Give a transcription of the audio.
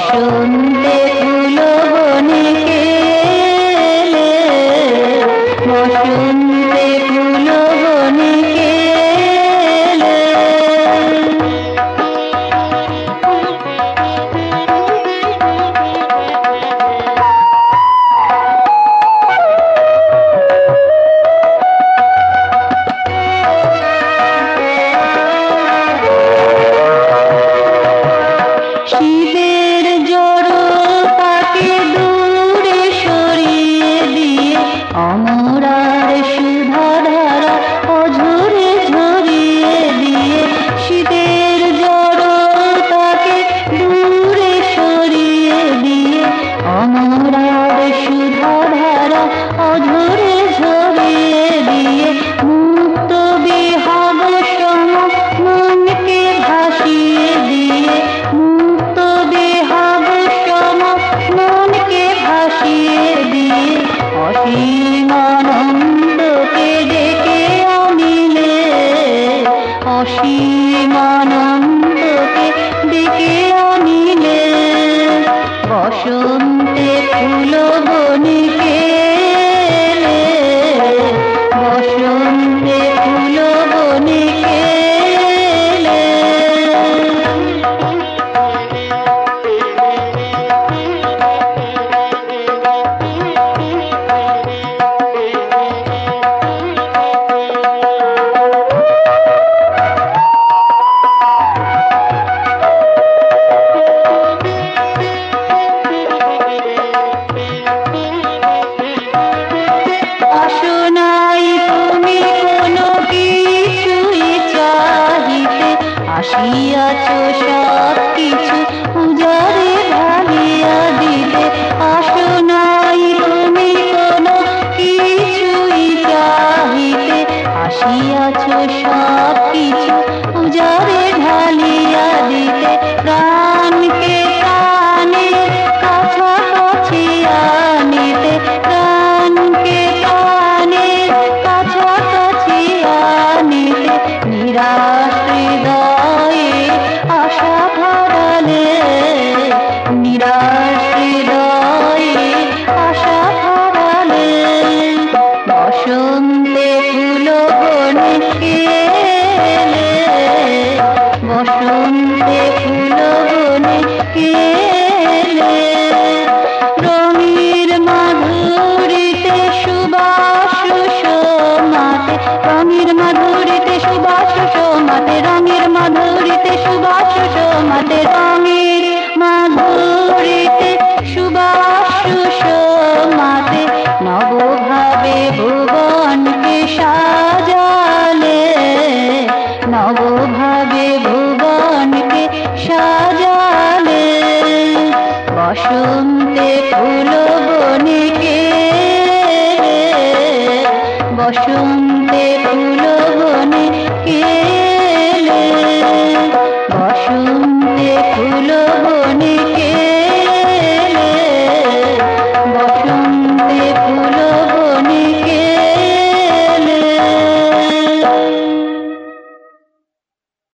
বসন্তে ফুল বনে কেলে, বসন্তে ফুল বনে কেলে। শীতের জড়তাকে দূরে সরিয়ে দিয়ে অমরার সুধাধারা অঝরে ঝরিয়ে দিয়ে, শীতের জড়তাকে দূরে সরিয়ে দিয়ে অমরার সুধাধারা অঝরে ঝরিয়ে দিয়ে, মুক্ত বিহব সম মনকে ভাসিয়ে দিয়ে, মুক্ত বিহব সম মনকে ভাসিয়ে দিয়ে, অসীম আনন্দকে ডেকে আনিলে, অসীম আনন্দকে ডেকে আনিলে। বসন্তে ফুল বনে কেলে, বসন্তে ফুল বনে কেলে। আসিয়াছ সব কিছু উজাড়ে ঢালিয়া দিতে, আসো নাই তুমি কোনো কিছুই চাহিতে। আসিয়াছ সব কিছু উজাড়ে ঢালিয়া দিতে, প্রাণকে প্রাণের কাছাকাছি আনিতে, প্রাণকে প্রাণের কাছাকাছি আনিতে। নিরাশ হৃদয়ে আশা ভরালে, নিরাশ হৃদয়ে আশা ভরালে। বসন্তে ফুল বনে কেলে, বসন্তে ফুল বনে কেলে। রঙের মাধুরীতে সুবাস সমাতে, রঙের মাধুরীতে সুবাস সমাতে, রঙের মাধুরীতে সুবাস সমাতে, রঙের মাধুরীতে সুবাস সমাতে। নবভাবে ভুবনকে সাজালে, নবভাবে ভুবনকে সাজালে। বসন্তে ফুল বনে কেলে, বসন্ত